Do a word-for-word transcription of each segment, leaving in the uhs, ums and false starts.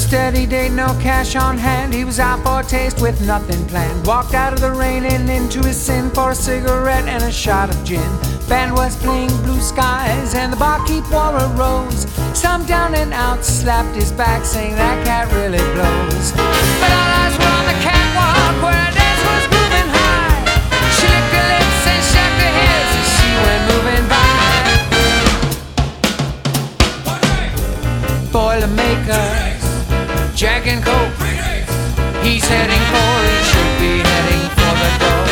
steady day, no cash on hand. He was out for a taste with nothing planned. Walked out of the rain and into his sin for a cigarette and a shot of gin. Band was playing Blue Skies and the barkeep wore a rose. Some down and out slapped his back saying that cat really blows. But all eyes were on the catwalk where a dance was moving high. She licked her lips and shook her hips as she went moving by. Boilermaker, Jack and Coke. He's heading for, he should be heading for the door.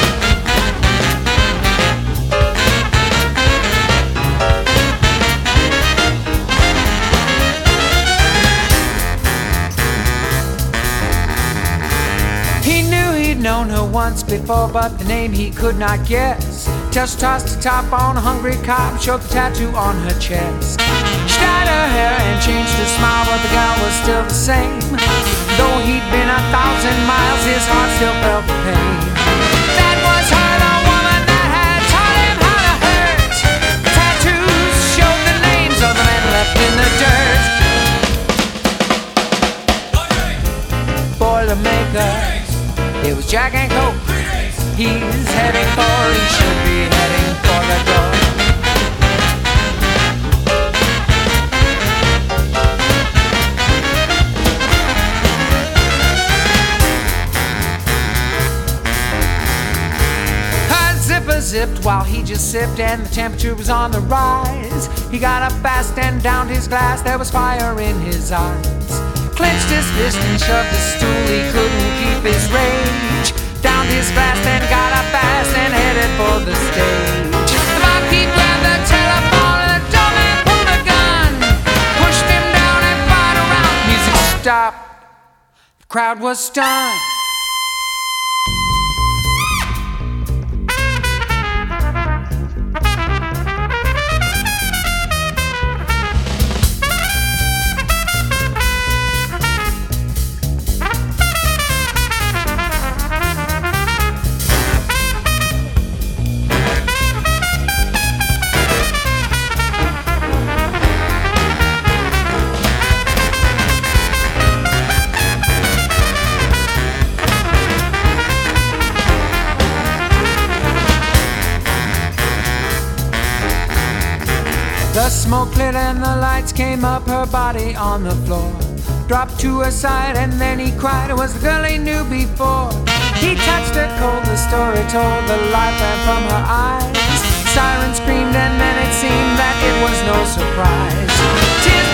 He knew he'd known her once before, but the name he could not guess. Just tossed the top on a hungry cop, showed the tattoo on her chest. She dyed her hair and changed her smile, but the gal was still the same. Though he'd been a thousand miles, his heart still felt the pain. That was her, the woman that had taught him how to hurt. The tattoos showed the names of the men left in the dirt. Boilermaker, it was Jack and Coke. He's heading for, he should be heading for the door. Her zipper zipped while he just sipped and the temperature was on the rise. He got up fast and downed his glass, there was fire in his eyes. Clenched his fist and shoved his stool, he couldn't keep his rage. Downed his fast and got up fast and headed for the stage. The barkeep grabbed the telephone and the doorman pulled a gun. Pushed him down and fired around. Music stopped. The crowd was stunned. The smoke cleared and the lights came up, her body on the floor. Dropped to her side and then he cried, it was the girl he knew before. He touched her cold, the story told, the light ran from her eyes. Siren screamed and then it seemed that it was no surprise. Tears